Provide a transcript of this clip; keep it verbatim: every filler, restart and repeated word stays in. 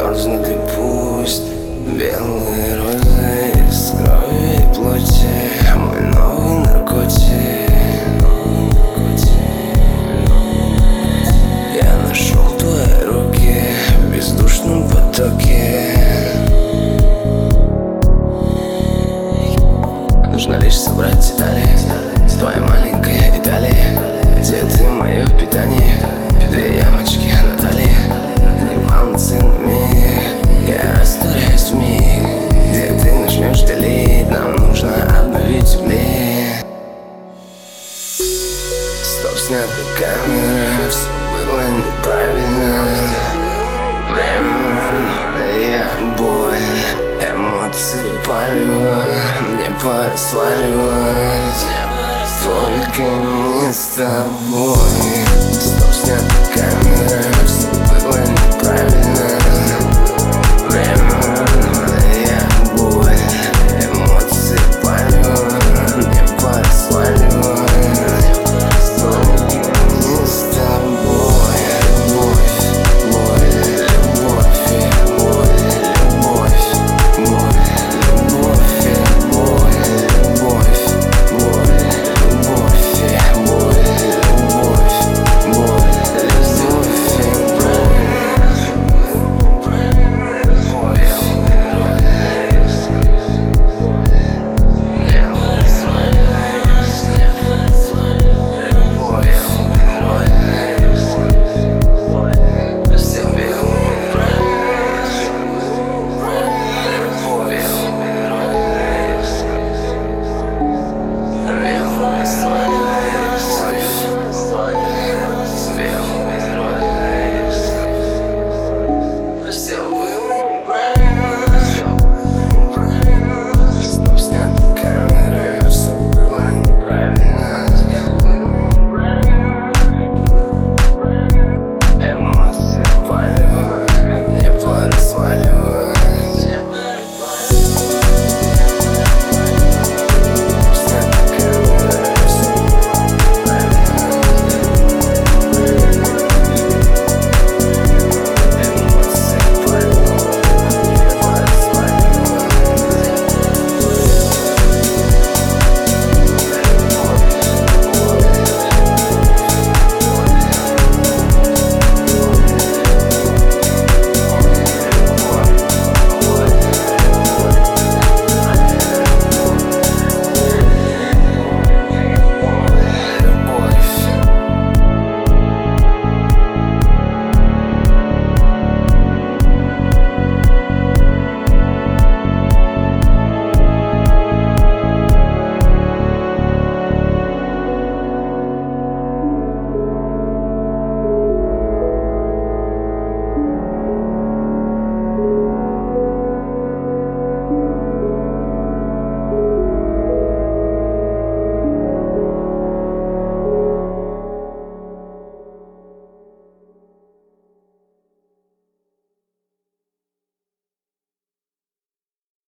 можно ты пусть. Белые розы из крови и плоти, мой новый наркотик. Я нашел твои руки в бездушном потоке. Нужно лишь собрать детали твоей маленькой Италии, где ты мое питание, две ямочки на талии, немало ценами. Я растворяюсь в миг, где ты начнешь делить. Нам нужно обновить угли. Стоп, снята камера, все было неправильно. Время, я боль, эмоции палево, мне пора сваливать, только не с тобой. Стоп, снята камера, все было неправильно.